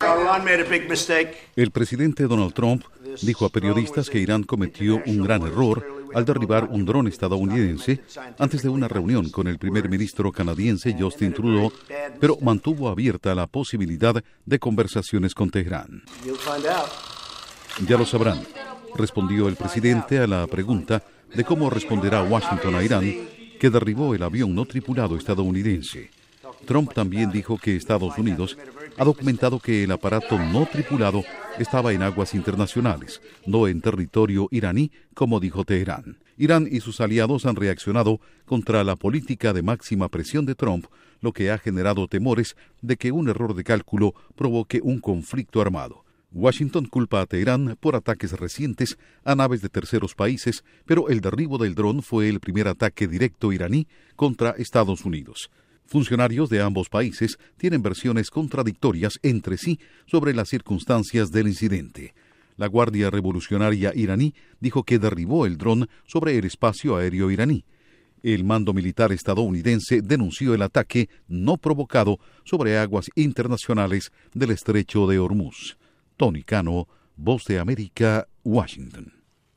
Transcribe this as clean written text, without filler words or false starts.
El presidente Donald Trump dijo a periodistas que Irán cometió un gran error al derribar un dron estadounidense antes de una reunión con el primer ministro canadiense Justin Trudeau, pero mantuvo abierta la posibilidad de conversaciones con Teherán. Ya lo sabrán, respondió el presidente a la pregunta de cómo responderá Washington a Irán, que derribó el avión no tripulado estadounidense. Trump también dijo que Estados Unidos ha documentado que el aparato no tripulado estaba en aguas internacionales, no en territorio iraní, como dijo Teherán. Irán y sus aliados han reaccionado contra la política de máxima presión de Trump, lo que ha generado temores de que un error de cálculo provoque un conflicto armado. Washington culpa a Teherán por ataques recientes a naves de terceros países, pero el derribo del dron fue el primer ataque directo iraní contra Estados Unidos. Funcionarios de ambos países tienen versiones contradictorias entre sí sobre las circunstancias del incidente. La Guardia Revolucionaria iraní dijo que derribó el dron sobre el espacio aéreo iraní. El mando militar estadounidense denunció el ataque no provocado sobre aguas internacionales del estrecho de Hormuz. Tony Cano, Voz de América, Washington.